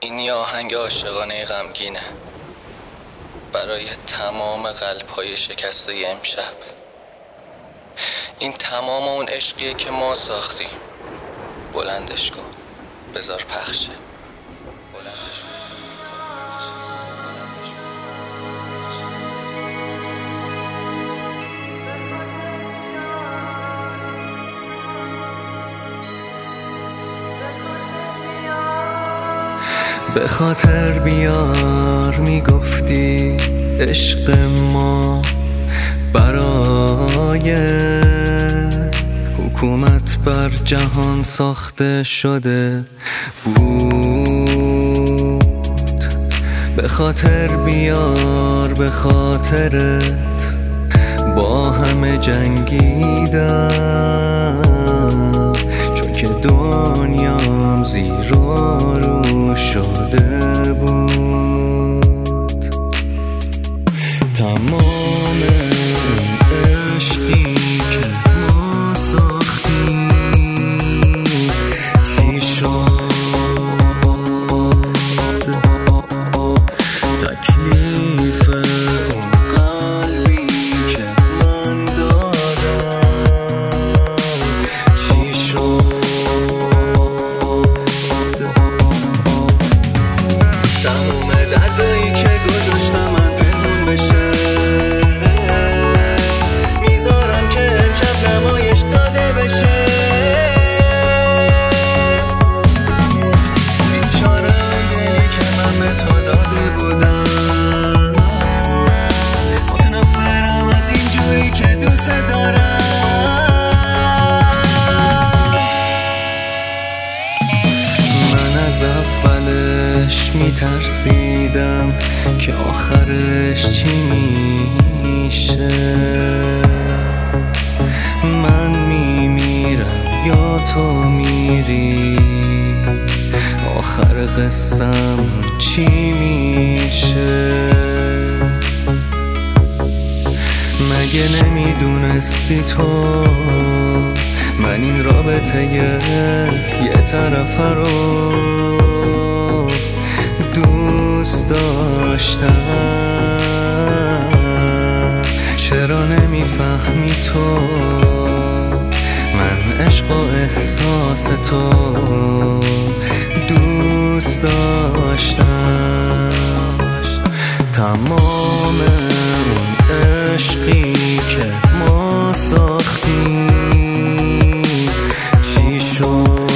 این یه آهنگ عاشقانه غمگینه برای تمام قلب‌های شکسته امشب. این تمام اون عشقیه که ما ساختیم. بلندش کن بذار پخشه. بلندش کن به خاطر بیار میگفتی عشق ما برای حکومت بر جهان ساخته شده بود. به خاطر بیار به خاطرت با همه جنگیدم، چون که دنیام زیر و رو شده بود. تمام عشقی که ما ساختیم چی شد؟ تکلیف اون قلبی که من دادم چی شد؟ تمام دردایی که گذاشتم من پنهون بشه میذارم که امشب نمایش داده بشه. بیچاره دلی که من به تو داده بودم، متنفرم از این جوری که دوست دارم. من از اولش میترسیدم که آخرش چی میشه. من میمیرم یا تو میری، آخر قصم چی میشه؟ مگه نمیدونستی تو من این رابطه یه طرفه رو دوست داشتم؟ چرا نمیفهمی تو من عشق و احساس تو دوست داشتم؟ تمام اون عشقی که ما ساختیم چی شد؟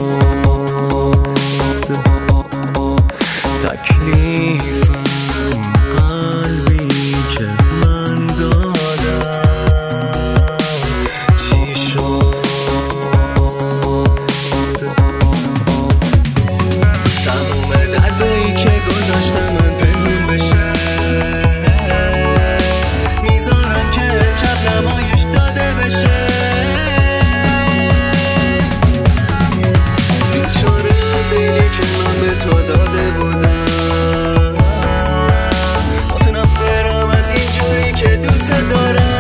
تکلیف قلبی که من دادم چی شد؟ تموم دردایی که گذاشتم من پنهون بشه میذارم که امشب نمایش داده بشه. بیچاره دلی که من به تو داده بودم، متنفرم از این جوری که دوست دارم.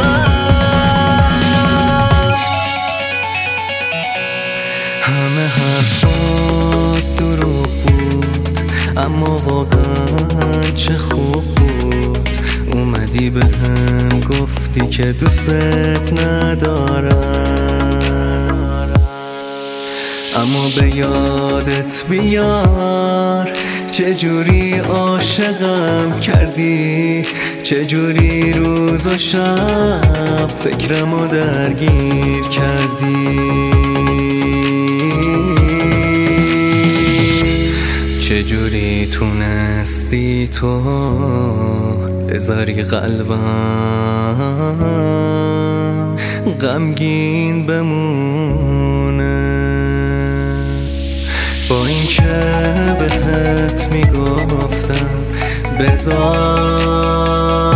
همه حرفات دروغ بود اما واقعا چه خوب بود. اومدی به هم گفتی که دوست ندارم، اما به یادت بیار چجوری عاشقم کردی، چجوری روز و شب فکرمو درگیر کردی. چجوری تونستی تو بذاری قلبم غمگین بمونه، با این که بهت میگفتم بذار